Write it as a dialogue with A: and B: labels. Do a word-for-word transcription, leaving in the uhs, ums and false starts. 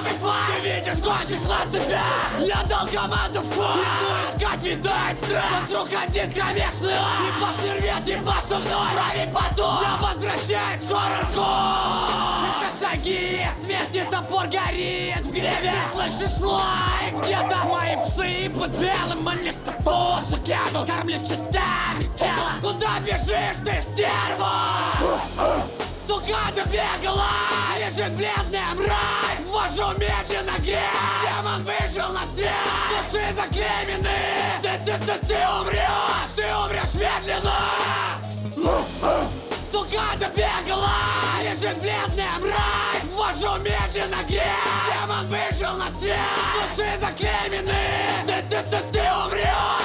A: кайфа. Ты видишь гонщик на цепях. Я дал команду фа. Иду искать, видать страх. Вокруг один кромешный ад. Ебашь не рвет, ебашь со мной. Править потом. Я возвращаюсь, скоро рком. Это шаги, смерти топор горит в гневе. Ты слышишь лай? Где-то мои псы под белым, они скоту шокеду. Кормлят частями тела. Куда бежишь ты, стерва? Сука добегала, лежит бледная мразь. Ввожу медленно грязь. Демон вышел на свет. Души заклемены. Ты, ты, ты, ты умрешь. Ты умрешь медленно. Сука добегала, лежит бледная мразь. Ввожу медленно грязь. Демон вышел на свет. Души заклемены. Ты, ты, ты, ты умрешь.